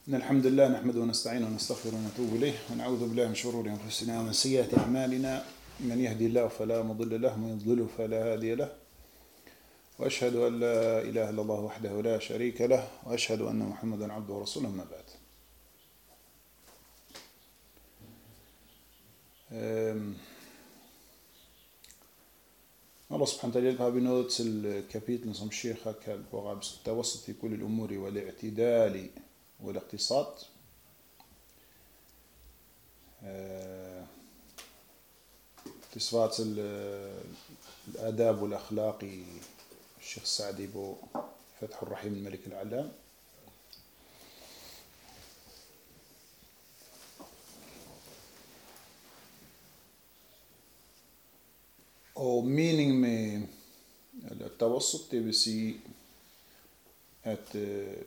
إن الحمد لله نحمده ونستعينه ونستغفره ونتوب إليه ونعوذ بالله من شرور أنفسنا ومن سيئات أعمالنا من يهدي الله فلا مضل له ومن يضلله فلا هادي له وأشهد أن لا إله إلا الله وحده لا شريك له وأشهد أن محمدا عبده ورسوله ما بعد. Allah subhanahu wa ta'ala har vi nået til kapitlen som Sheikh har kaldt på arabisk tawassut fi kulli al-umuri wal-i'tidali wal-iqtisad. Det svarer til al-adab wal-akhlaq i Sheikh Sa'di på Fath al-Rahim al-Malik al-Alam. Og meningen med tawassut, det vil sige at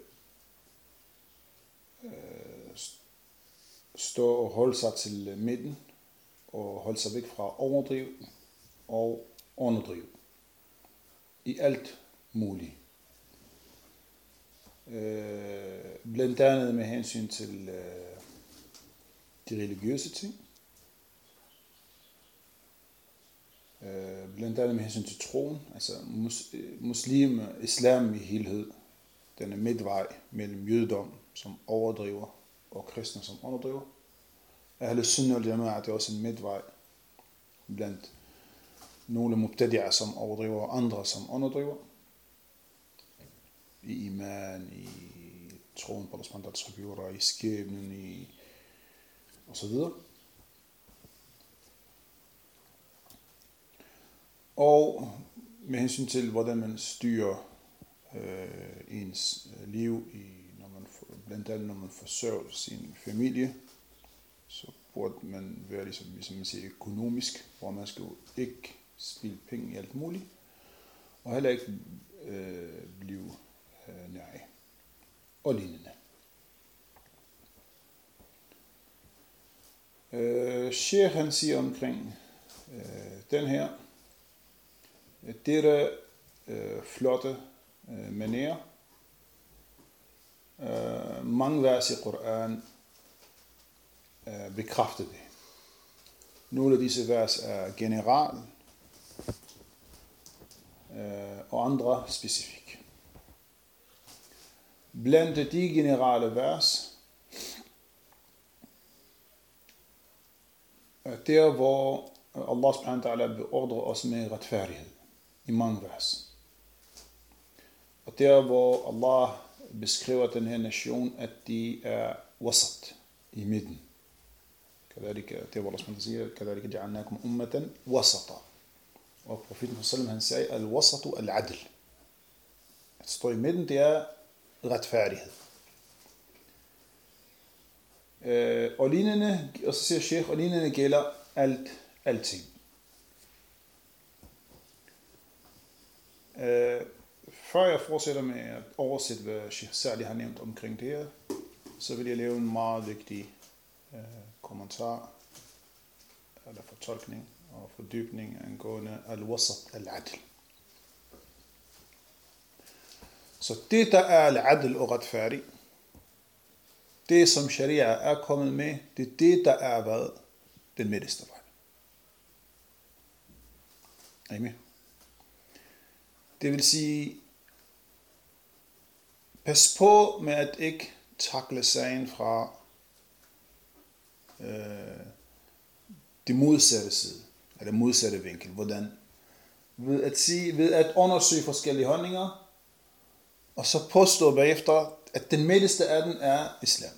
stå og holde sig til midten og holde sig væk fra overdriv og underdriv i alt muligt. Blandt andet med hensyn til de religiøse ting. Blandt andet med hensyn til troen, altså islam i helhed, den er midtvej mellem jødedom, som overdriver, og kristne, som underdriver. Ahl Sunnah wal Jama'a, det er også en midtvej blandt nogle mubtadi'er, som overdriver, og andre, som underdriver. I iman, i troen på Allah subhanahu, i skæbnen, i og så videre. Og med hensyn til, hvordan man styrer ens liv, blandt andet når man forsørger sin familie, så burde man være ligesom man siger, økonomisk, hvor man skal ikke spilde penge i alt muligt, og heller ikke blive nej og lignende. Sheikh han siger omkring den her, dette flotte manér. Mange vers i Koran bekræfter det. Nogle af disse vers er general, og andre specifik. Blandt de generelle vers, der hvor Allah subhanahu wa ta'ala beordrer os med retfærdighed i mange vers. Og der hvor Allah beskriver den her nation, at de er wasat, i midten. كذلك der hvor Allah subhanahu siger, كذلك جعلناكم أمة وسطا. Og profeten sallallahu han sagde, al-wasatu al-adl. At stå i midten, det er retfærdighed. Og lignende, og så siger Sheikh, og lignende gælder alting. Før jeg fortsætter med at oversætte, hvad Sheikh Sa'di har nævnt omkring det her, så vil jeg lave en meget vigtig kommentar, eller fortolkning og fordybning angående al-wasat al-adl. Så det, der er al-adl og retfærdig, det som sharia er kommet med, det er det, der er hvad? Den midterste vej. Er I med? Det vil sige, pas på med at ikke takle sagen fra det modsatte side, eller modsatte vinkel. Hvordan? Ved at undersøge forskellige holdninger, og så påstå bagefter, at den midterste af den er islam.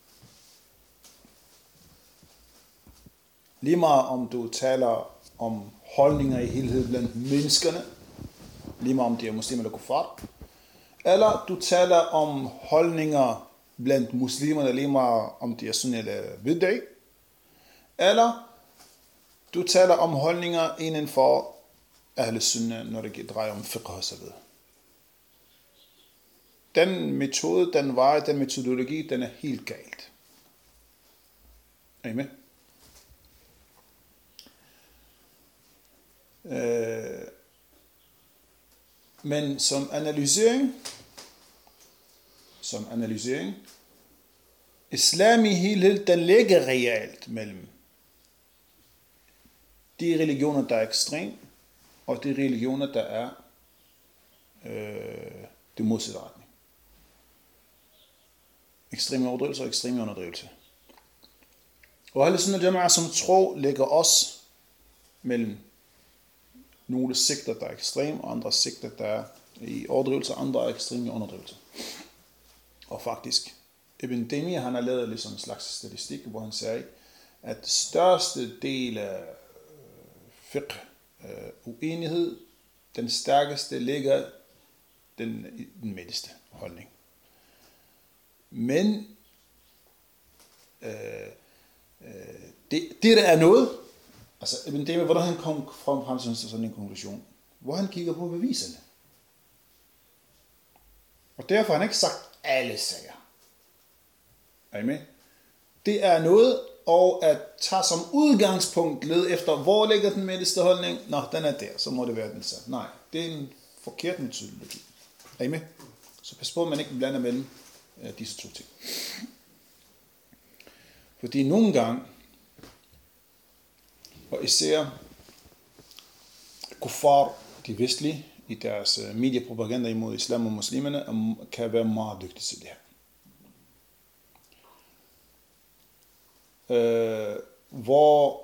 Lige meget om du taler om holdninger i helhed blandt menneskerne, lige meget om de er muslimer eller kuffar, eller du taler om holdninger blandt muslimerne, lige meget om de er sunni eller bid'i, eller du taler om holdninger inden for Ahl Sunnah, når det drejer om fiqh og så videre. Den metode, den vej, den metodologi, den er helt galt. Er I med? Men som analysering, islam i helhed, den ligger reelt mellem de religioner, der er ekstrem, og de religioner, der er det modsatte retning. Ekstrem overdrivelse og ekstrem underdrivelse. Og Ahl Sunnah Jama'a som tro ligger også mellem nogle sekter, der er ekstrem, og andre sekter, der er i overdrivelse, og andre er ekstrem i underdrivelse. Og faktisk, Ibn Taymiyyah, han har lavet ligesom en slags statistik, hvor han siger, at største del af fiqh, uenighed, den stærkeste ligger den midterste holdning. Men det der er noget, altså Ibn Taymiyyah, hvordan han kom frem til sådan en konklusion, hvor han kigger på beviserne. Og derfor har han ikke sagt alle sager. Er I med? Det er noget, og at tage som udgangspunkt led efter, hvor ligger den midterste holdning? Nå, den er der, så må det være den samme. Nej, det er en forkert metodologi. Er I med? Så pas på, at man ikke blander mellem disse to ting. Fordi nogle gange, og især kuffar, de vestlige, i deres mediepropaganda imod islam og muslimerne, kan være meget dygtige til det her. Hvor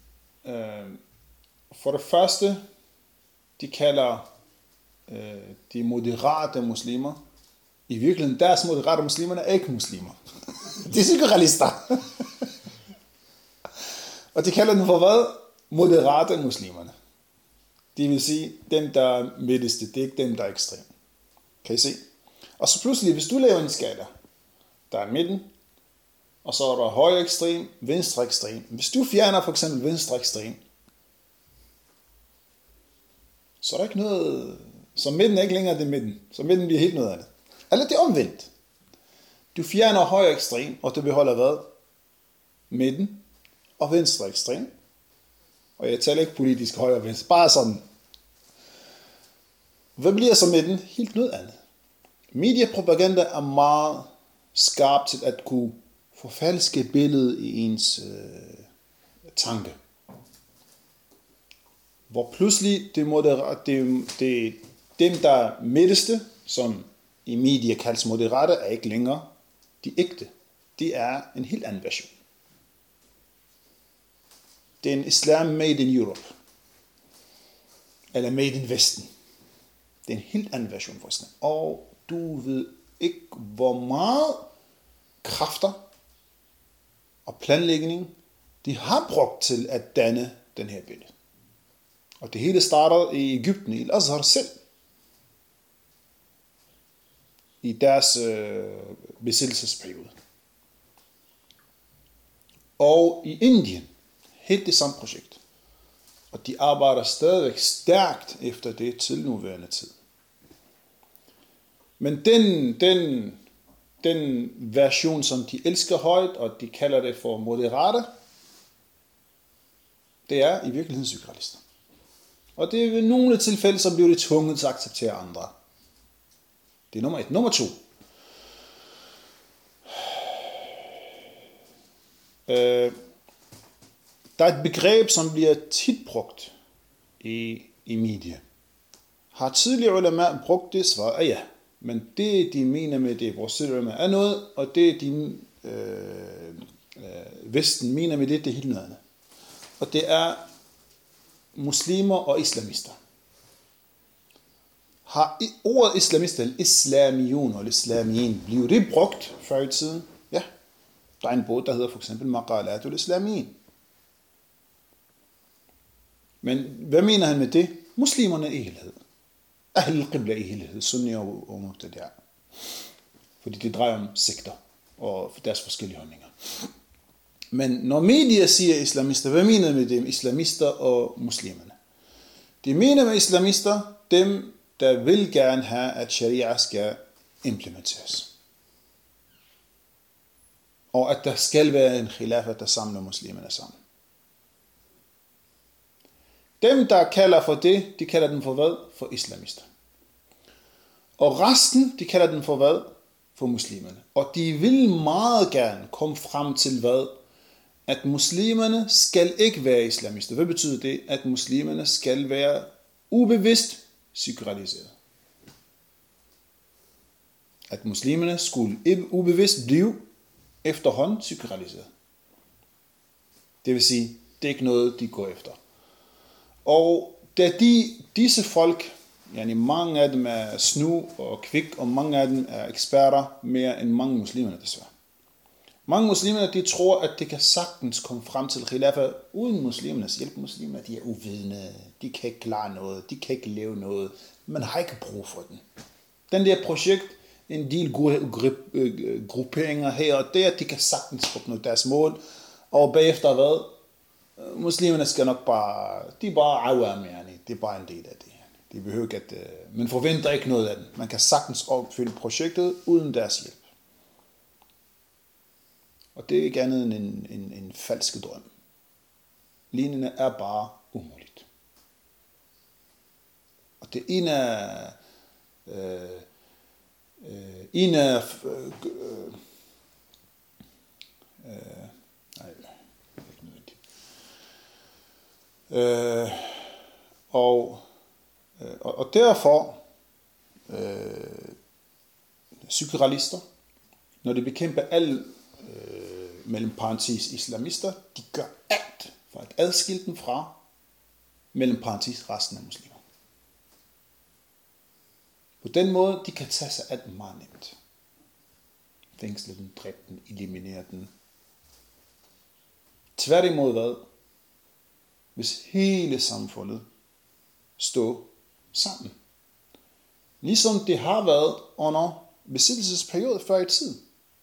for det første, de kalder de moderate muslimer, i virkeligheden deres moderate muslimerne er ikke muslimer. De er sekularister. Og de kalder dem for hvad? Moderate muslimerne. Det vil sige, dem der er midterste, det er ikke dem der er ekstrem. Kan I se? Og så pludselig, hvis du laver en skala, der er midten, og så er der højre ekstrem, venstre ekstrem. Hvis du fjerner for eksempel venstre ekstrem, så er der ikke noget, så midten er ikke længere det midten. Så midten bliver helt noget andet. Eller det er omvendt. Du fjerner højre ekstrem, og du beholder hvad? Midten og venstre ekstrem. Og jeg taler ikke politisk højre og venstre, bare sådan. Hvad bliver så midten? Helt noget andet. Mediepropaganda er meget skarp til at kunne forfalske billedet i ens tanke. Hvor pludselig det dem der er midterste, som i media kaldes moderate, er ikke længere de ægte. Det er en helt anden version. Det er en islam made in Europe. Eller made in Vesten. Det er en helt anden version for islam. Og du ved ikke, hvor meget kræfter og planlægning de har brugt til at danne den her billede. Og det hele starter i Egypten, i Al-Azhar selv. I deres besættelsesperiode. Og i Indien, helt det samme projekt. Og de arbejder stadigvæk stærkt efter det til nuværende tid. Men den version, som de elsker højt, og de kalder det for moderate, det er i virkeligheden sekularister. Og det er ved nogle tilfælde, så bliver det tvunget til at acceptere andre. Det er nummer 1. Nummer 2. Der er et begreb, som bliver tit brugt i media. Har tidligere ulema brugt det, svarer ja. Men det, de mener med det, vores ulema er noget, og det, de Vesten mener med det, det er helt noget andet. Og det er muslimer og islamister. Har ordet islamister, eller islamiyun eller islamiyin, bliver det brugt før i tiden? Ja. Der er en bog, der hedder for eksempel Maqalatul Islamiyin. Men hvad mener han med det? Muslimerne i helhed. Ahl al-Qibla i helhed. Sunni og Muqtadi'a. Fordi det drejer om sekter og deres forskellige holdninger. Men når media siger islamister, hvad mener med dem? Islamister og muslimerne. De mener med islamister, dem der vil gerne have, at sharia skal implementeres. Og at der skal være en khilafa, der samler muslimerne sammen. Dem, der kalder for det, de kalder den for hvad? For islamister. Og resten, de kalder den for hvad? for muslimerne. Og de vil meget gerne komme frem til hvad? At muslimerne skal ikke være islamister. Hvad betyder det? At muslimerne skal være ubevidst sekulariserede. At muslimerne skulle ubevidst blive efterhånden sekulariserede. Det vil sige, det er ikke noget, de går efter. Og da disse folk, mange af dem er snu og kvik, og mange af dem er eksperter mere end mange muslimer desværre. Mange muslimer, de tror, at det kan sagtens komme frem til khilafa uden muslimernes hjælp. Muslimer, de er uvidende, de kan ikke klare noget, de kan ikke leve noget. Man har ikke brug for den. Den der projekt, en del grupperinger her og der, de kan sagtens opnå deres mål. Og bagefter hvad? Muslimerne skal nok bare, de er bare afværme, det er bare en del af det. De behøver ikke at, man forventer ikke noget af den. Man kan sagtens opfylde projektet uden deres hjælp. Og det er ikke andet end en falsk drøm. Lignende er bare umuligt. Og det ene af og derfor sekularister, når de bekæmper alle mellem parentes islamister, de gør alt for at adskille dem fra mellem parentes resten af muslimer. På den måde, de kan tage sig af dem meget nemt. Fængsle den, dræbe den, eliminere den. Tværtimod hvad? Hvis hele samfundet står sammen. Ligesom det har været under besættelsesperiode før i tiden.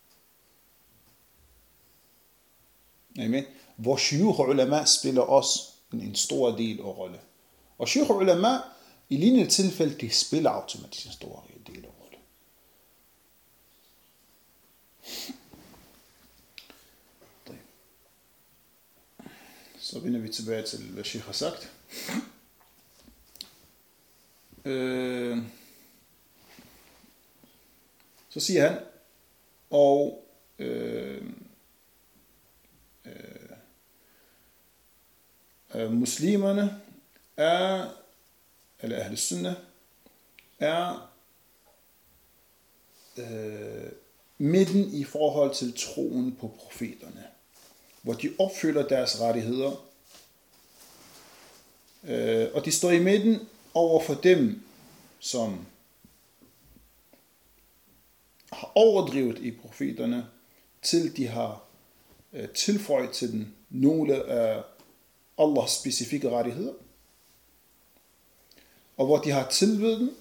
Amen. Hvor shuyukh og ulama spiller også en stor del af rolle. Og shuyukh og ulama i lignende tilfælde, de spiller automatisk en stor del af rolle. Så vender vi tilbage til, hvad Sheikh har sagt. Så siger han, og muslimerne er, eller Ahl Sunnah, er midten i forhold til troen på profeterne, hvor de opfylder deres rettigheder, og de står i midten over for dem, som har overdrevet i profeterne, til de har tilføjet til den nogle af Allahs specifikke rettigheder, og hvor de har tilbedt dem.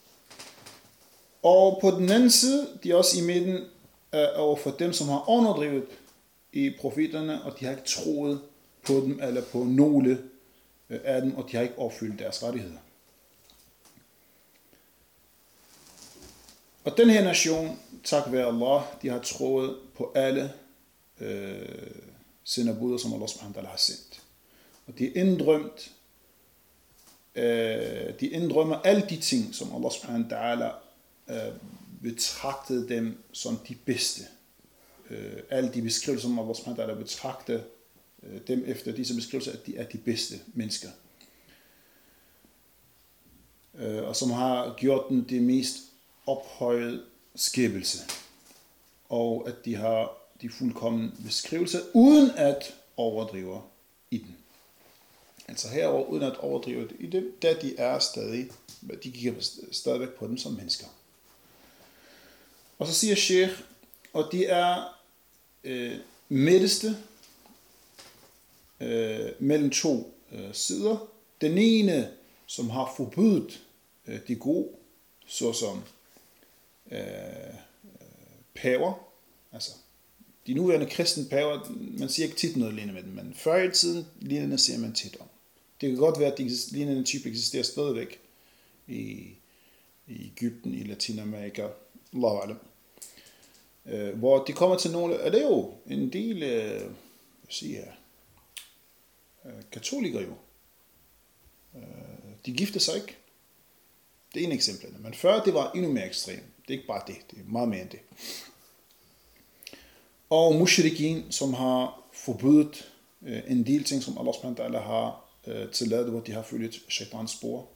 Og på den anden side, de er også i midten over for dem, som har underdrevet i profeterne, og de har ikke troet på dem, eller på nogle af dem, og de har ikke opfyldt deres rettigheder. Og den her nation, tak være Allah, de har troet på alle sendebuder, som Allah subhanahu wa ta'ala har sendt. Og de inddrømmer alle de ting, som Allah subhanahu wa ta'ala betragtede dem som de bedste. Alle de beskrivelser, som Allah subhanahu wa ta'ala betragtede dem efter disse beskrivelser, at de er de bedste mennesker. Og som har gjort den det mest ophøjet skabelse. Og at de har de fuldkommen beskrivelser, uden at overdrive i den. Altså herover uden at overdrive i dem, da de er stadig, de kigger stadigvæk på dem som mennesker. Og så siger Sheikh, og de er midterste mellem to sider. Den ene, som har forbudt de gode, såsom paver, altså de nuværende kristne paver, man siger ikke tit noget lignende med dem, men før i tiden lignende siger man tit om. Det kan godt være, at de lignende type eksisterer stadigvæk i Egypten, i Latinamerika, Allahu alam. Hvor de kommer til nogle, er det jo en del, katolikere jo. De gifter sig ikke. Det er en eksempel. Men før det var endnu mere ekstremt. Det er ikke bare det, det er meget mere end det. Og mushrikin, som har forbudt en del ting, som Allah subhanahu wa ta'ala har tilladet, hvor de har følget shaitans spor.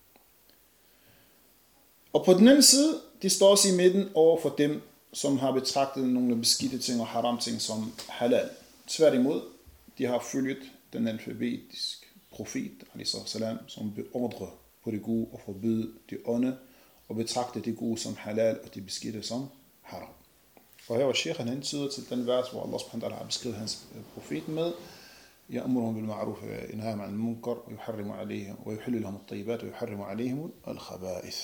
Og på den anden side, de står også i midten over for dem, som har betragtet nogle beskidte ting og haram ting som halal. Tværtimod, de har følget den alfabetiske profet, som beordrer på det gode og forbyder det onde, og betragter det gode som halal og det beskidte som haram. Og her var Sheikh, han hentyder til den vers, hvor Allah subhanahu wa ta'ala har beskrevet hans profet med, يأمرهم بالمعروف وينهاهم عن المنكر ويحرم عليهم ويحل لهم الطيبات ويحرم عليهم الخبائث.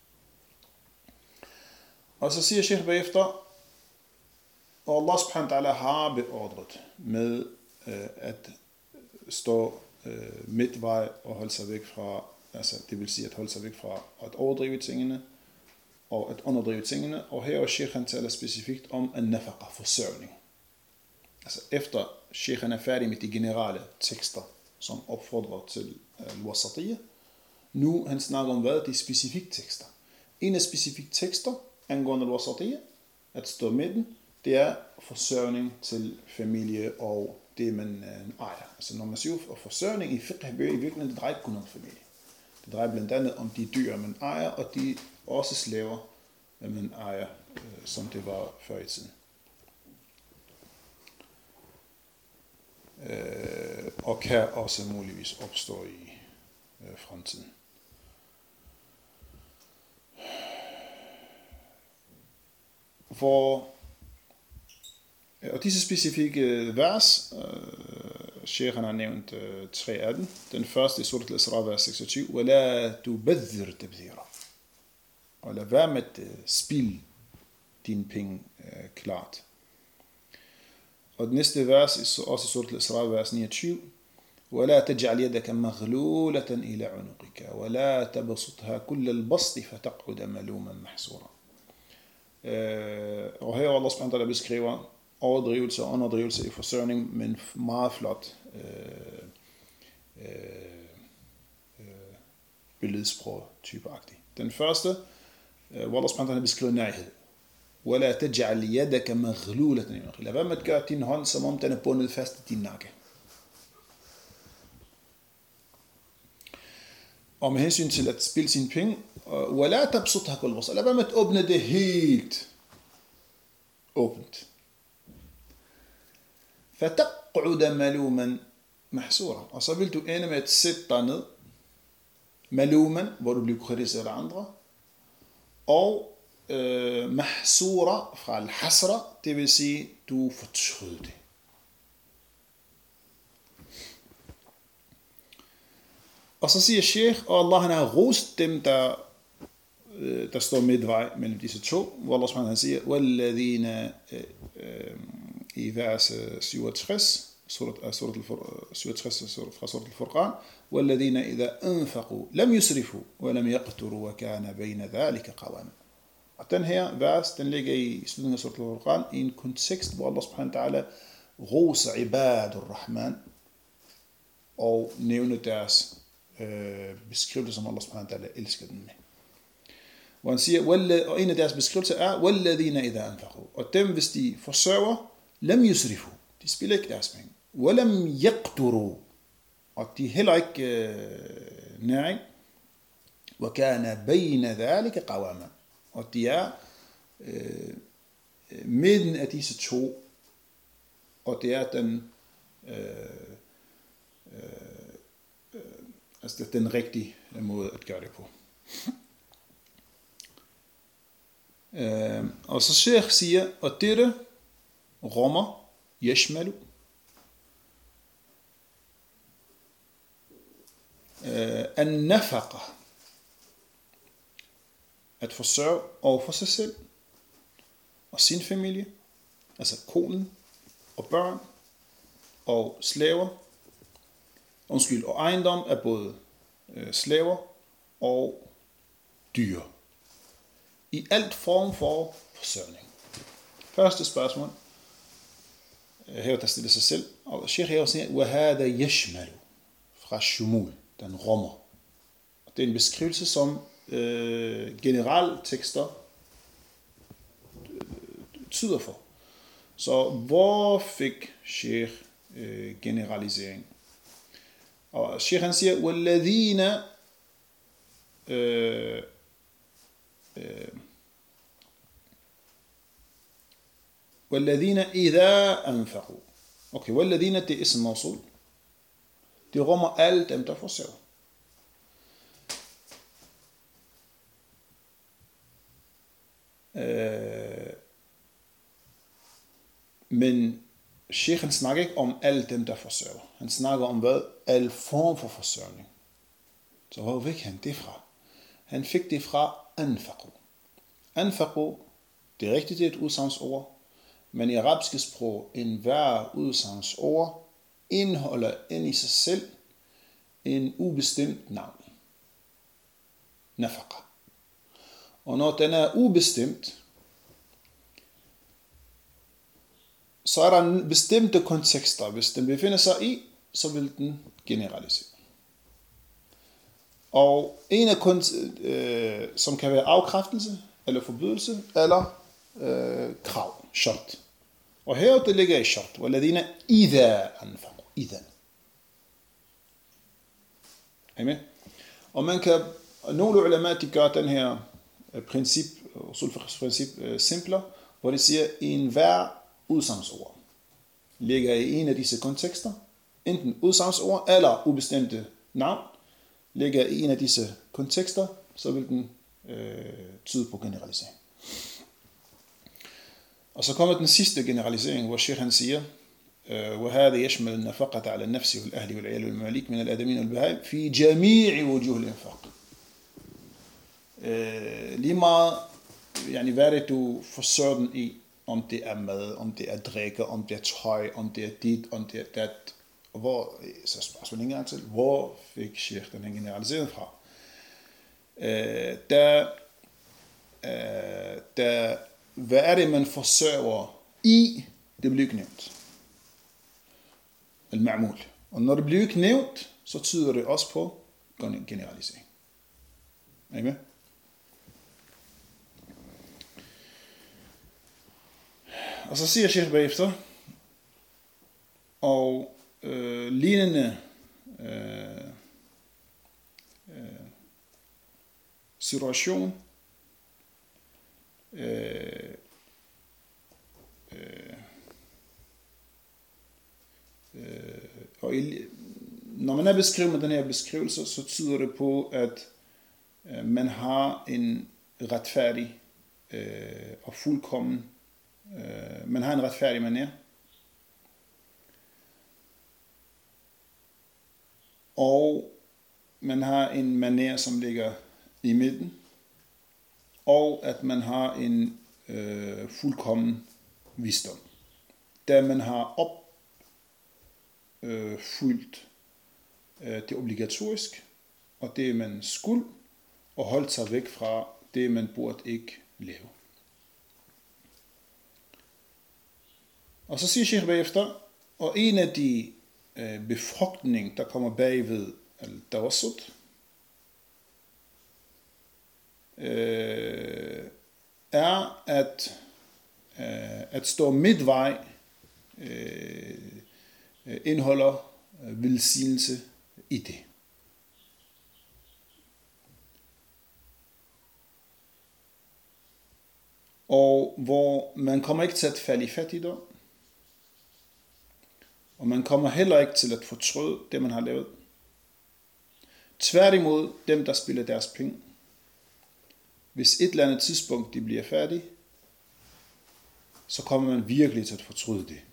Og så siger Sheikh bagefter, og Allah subhanahu wa ta'ala har beordret med at stå midtvej og holde sig væk fra, altså det vil sige at holde sig væk fra at overdrive tingene og at underdrive tingene. Og her er Sheikh, han taler specifikt om an-nafaqa, forsørgning. Altså efter Sheikh er færdig med de generelle tekster, som opfordrer til al-wasatiyya, nu han snakker om hvad? De specifikke tekster. En af specifikke tekster angående al-wasatiyya, at stå midten, det er forsørgning til familie og det man ejer. Altså når man siger forsørgning i fiqh, i virkeligheden, det drejer ikke kun om familie. Det drejer blandt andet om de dyr man ejer, og de også slaver man ejer, som det var før i tiden. Og kan også muligvis opstå i fremtiden. Og disse specifikke vers, Sheikh har nævnt 3 af dem. Den første i surat al-Isra, vers 26. وَلَا تُبَذِّرْ تَبْذِيرًا. Og lad være med at spilde dine penge klart. Og den næste vers, også i surat al-Isra, vers 29. وَلَا تَجْعَلْ يَدَكَ مَغْلُولَةً إِلَى عُنُقِكَ وَلَا تَبْسُطْهَا كُلَّ الْبَسْطِ فَتَقْعُدَ مَلُومًا مَحْسُورًا. Og her Allah subhanahu wa ta'ala beskriver overdrivelse og underdrivelse i forsørgning, men meget flot billedsprog typeagtigt. Den første, hvor Allah subhanahu wa ta'ala beskriver nærhed. وَلَا تَجْعَلْ يَدَكَ مَغْلُولَةً إِلَى عُنُقِكَ. Lad være med at gøre din hånd, som om den er bundet fast i din nakke. Og med hensyn til at spille sine penge, وَلَا تَبْسُطْهَا كُلَّ الْبَسْطِ. Lad være med at åbne det helt åbent. فَتَقْعُدَ مَلُومًا مَحْسُورًا. Og så vil du ende med at sætte dig ned, maluman, hvor du bliver kritiseret af andre, og mahsura fra al-hasra, det vil sige, du fortryder det. Og så siger Sheikh, og Allah han har rost dem, der står midtvej mellem disse to, hvor Allah subhanahu siger, وَالَّذِينَ i vers 67, fra surat al-Furqan, وَالَّذِينَ إِذَا أَنفَقُوا لَمْ يُسْرِفُوا وَلَمْ يَقْتُرُوا وَكَانَ بَيْنَ ذَلِكَ قَوَامًا. Og den her vers, den ligger i slutningen af surat al-Furqan i en kontekst, hvor Allah subhanahu wa ta'ala roser ibadur rahman og nævner deres beskrivelse, som Allah subhanahu wa ta'ala elsker den med. Hvor han siger, og en af deres beskrivelser er, وَالَّذِينَ إِذَا أَنفَقُوا. Og dem, hvis de forsørger, لَمْ يُسْرِفُوا. De spiller ikke deres penge. وَلَمْ يَقْتُرُوا. Og de heller ikke næring. وَكَانَ بَيْنَ ذَلِكَ قَوَامًا. Og de er midten af disse to. Og det er den altså den rigtige måde at gøre det på. Og så Sheikh siger, og dette rummer yashmalu an-nafaqa, at forsørge over for sig selv og sin familie, altså konen og børn og slaver, og ejendom er både slaver og dyr. I alt form for forsørgning. Første spørgsmål, her der stiller sig selv, og Sheikh her siger, وَهَذَا يَشْمَلُ, fra shumul, den rummer. Det er en beskrivelse, som generelle tekster betyder for. Så hvor fik Sheikh generalisering? Og Sheikh han siger, وَالَّذِينَ وَالَّذِينَ إِذَا أَنْفَقُوا. Okay, وَالَّذِينَ det er ism mawsul. Det rummer alle dem, der forsøger. Men Sheikhen snakker ikke om alle dem, der forsørger. Han snakker om hvad? Al form for forsørgning. Så hvor fik han det fra? Han fik det fra anfaqu. Anfaqu, det er rigtigt, det er et udsagnsord, men i arabiske sprog, enhver udsagnsord indeholder ind i sig selv en ubestemt navn. Nafaqa. Og når den er ubestemt, så er der bestemte kontekster. Hvis den befinder sig i, så vil den generalisere. Og en af som kan være afkræftelse, eller forbydelse, eller krav, shart. Og her det ligger i shart. وَالَّذِينَ إِذَا أَنْفَقُوا. إِذَا. Amen. Og man kan, nogle ulema, de gør den her princip, usul-fiqh-princip simplere, hvor de siger, enhver udsagnsord ligger i en af disse kontekster, enten udsagnsord eller ubestemte navn, ligger i en af disse kontekster, så vil den tyde på generalisering. Og så kommer den sidste generalisering, hvor Sheikh han siger, وهذا يشمل النفقة على النفس والأهل والعيال والمماليك من الآدمين والبهائم في جميع وجوه الإنفاق. Lige meget, hvad det du forsørger den i, om det er mad, om det er drikke, om det er tøj, om det er dit, om det er dat. Og hvor, så spørgsmålet ikke engang til, hvor fik Sheikh den her generalisering fra? Hvad er det, man forsørger i, det bliver ikke nævnt. Al-ma'mul. Og når det bliver ikke nævnt, så tyder det også på generalisering. Er I med? Og så siger Sheikh bagefter, og lignende situation og når man er beskrevet med den her beskrivelse, så tyder det på, at man har en retfærdig og fuldkommen man har en retfærdig manér, og man har en manér, som ligger i midten, og at man har en fuldkommen visdom, da man har opfyldt det obligatorisk, og det man skulle, og holdt sig væk fra det man burde ikke lave. Og så siger Sheikh bagefter, og en af de befrugtning, der kommer bagved al-tawassut, er at stå midtvej indeholder velsignelse i det. Og hvor man kommer ikke til at falde i fattigdom, og man kommer heller ikke til at fortryde det, man har lavet. Tværtimod dem, der spiller deres penge. Hvis et eller andet tidspunkt de bliver færdige, så kommer man virkelig til at fortryde det.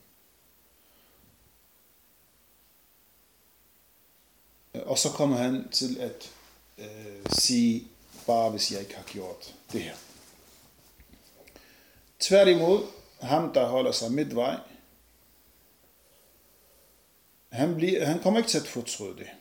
Og så kommer han til at sige, bare hvis jeg ikke har gjort det her. Tværtimod, ham der holder sig midtvej, han kommer ikke til at fortryde det.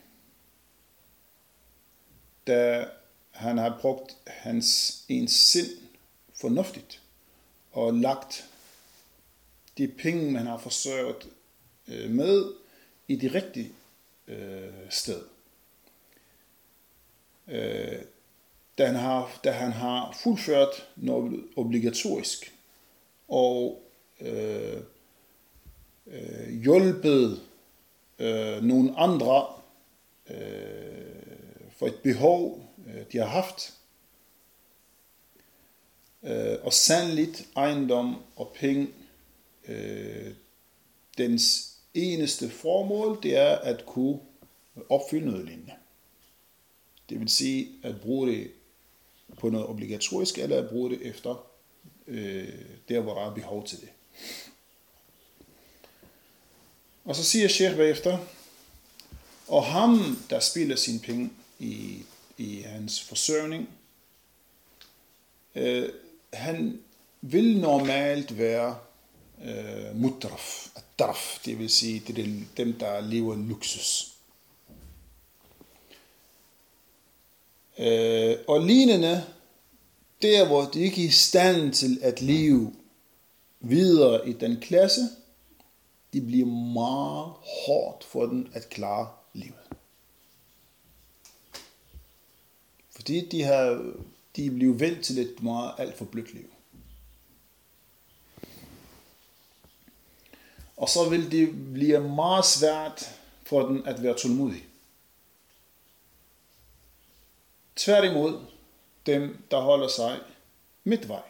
Da han har brugt ens sind fornuftigt og lagt de penge, man har forsørget med i det rigtige sted. Da han har fuldført noget obligatorisk og hjulpet nogle andre for et behov, de har haft. Og sandeligt ejendom og penge, dens eneste formål, det er at kunne opfylde noget lignende. Det vil sige at bruge det på noget obligatorisk, eller at bruge det efter der, hvor der er behov til det. Og så siger Sheikh bagefter, og ham, der spilder sine penge i hans forsørgning, han vil normalt være mutraf, at-taraf, det vil sige, det er dem, der lever luksus. Og lignende, der hvor de ikke er i stand til at leve videre i den klasse, det bliver meget hårdt for dem at klare livet. Fordi de er blevet vendt til et meget alt for blødt liv. Og så vil det blive meget svært for dem at være tålmodige. Tværtimod, dem der holder sig midtvej.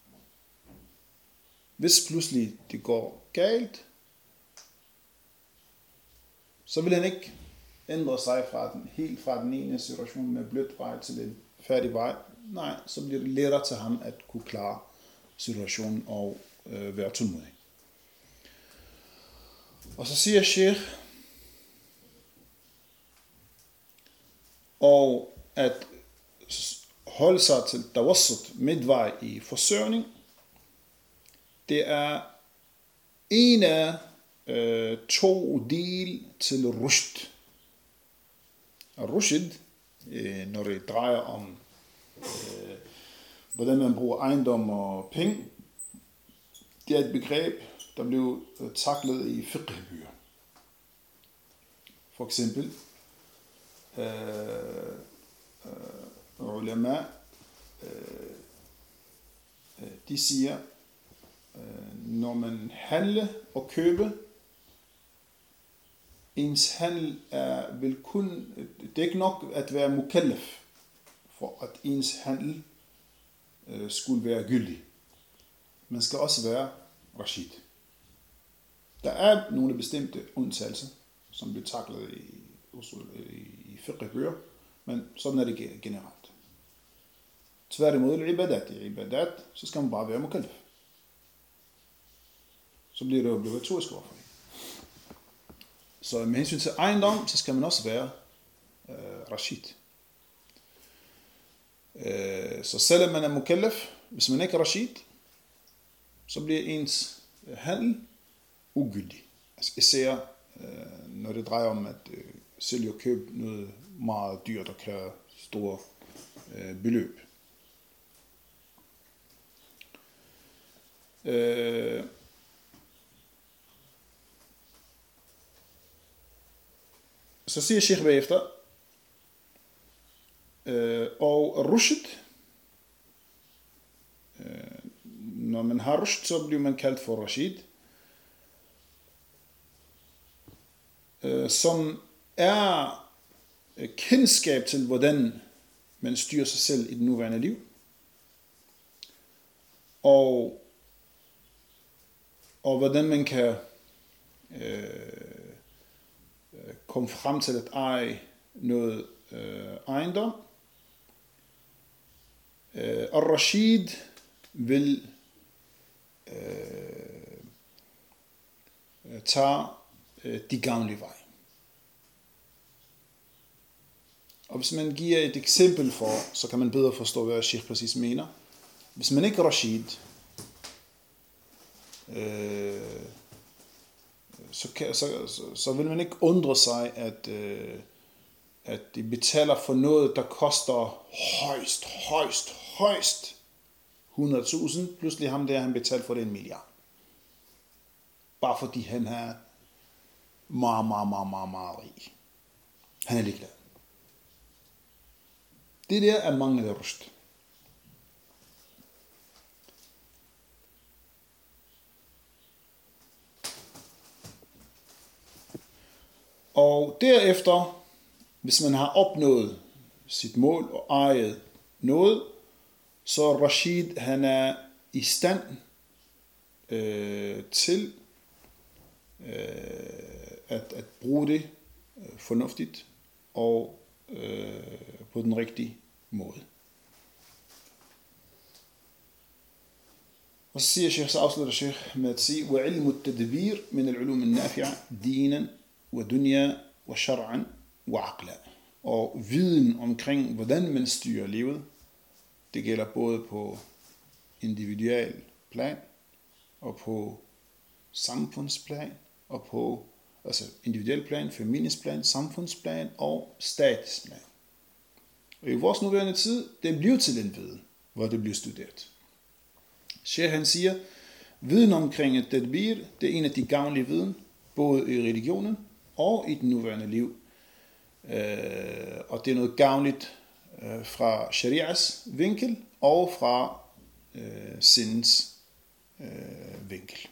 Hvis pludselig det går galt, så vil han ikke ændre sig helt fra den ene situation med blødt vej til en færdig vej. Nej, så bliver det lettere til ham at kunne klare situationen og være tålmodig. Og så siger Sheikh, og at holde sig til tawassut, midtvej i forsørgning, det er en af to del til rushd. Rushd, når det drejer om, hvordan man bruger ejendom og penge, det er et begreb, der blev taklet i fiqh-bøger. For eksempel, ulama, de siger, når man handler og køber, ens handel vil kun, det er ikke nok at være mukallaf, for at ens handel skulle være gyldig. Man skal også være rashid. Der er nogle bestemte undtagelser, som bliver taklet i fiqh-bøger, men sådan er det generelt. Tværtimod i ibadat, så skal man bare være mukallaf. Så bliver det obligatorisk overfor. Så med hensyn til ejendom, så skal man også være rashid. Så selvom man er mukallaf, hvis man ikke er rashid, så bliver ens handel ugyldig. Altså især når det drejer om at sælge og købe noget meget dyrt og kræver store beløb. Så siger Sheikh bagefter, og rushd, når man har rushd, så bliver man kaldt for rashid, som er kendskab til, hvordan man styrer sig selv i det nuværende liv, og hvordan man kan komme frem til at eje noget ejendom. Og Rashid vil tage de gavnlige vej. Og hvis man giver et eksempel for, så kan man bedre forstå, hvad Sheikh præcis mener. Hvis man ikke er Rashid, så vil man ikke undre sig, at de betaler for noget, der koster højst 100.000. Pludselig ham der, han betaler for det 1 milliard. Bare fordi han er meget rig. Han er ligeglad. Det der er manglende rushd. Og derefter, hvis man har opnået sit mål og ejet noget, så Rashid han er i stand til at bruge det fornuftigt og på den rigtige måde. Og så afslutter Sheikh med at sige, وَعِلْمُ التَّدْبِيرِ مِنَ الْعُلُومِ النَّافِعَةِ دِينًا وَدُنْيَا وَشَرْعًا وَعَقْلًا. Og viden omkring, hvordan man styrer livet, det gælder både på individuel plan og på samfundsplan, og på individuel plan, familiesplan, samfundsplan og statsplan. Og i vores nuværende tid, det bliver til en viden, hvor det bliver studeret. Sheikh han siger, viden omkring et tadbir, det er en af de gavnlige viden, både i religionen og i den nuværende liv. Og det er noget gavnligt fra sharias vinkel og fra sindens vinkel.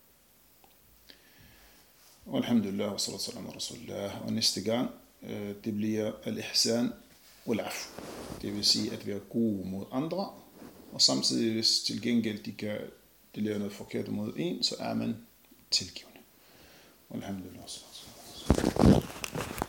Og alhamdulillah, wa sallallahu alaihi wa sallam, og næste gang, det bliver al-ihsan wal-af. Det vil sige at være gode mod andre, og samtidig hvis til gengæld de laver noget forkert mod en, så er man tilgivende. Alhamdulillah.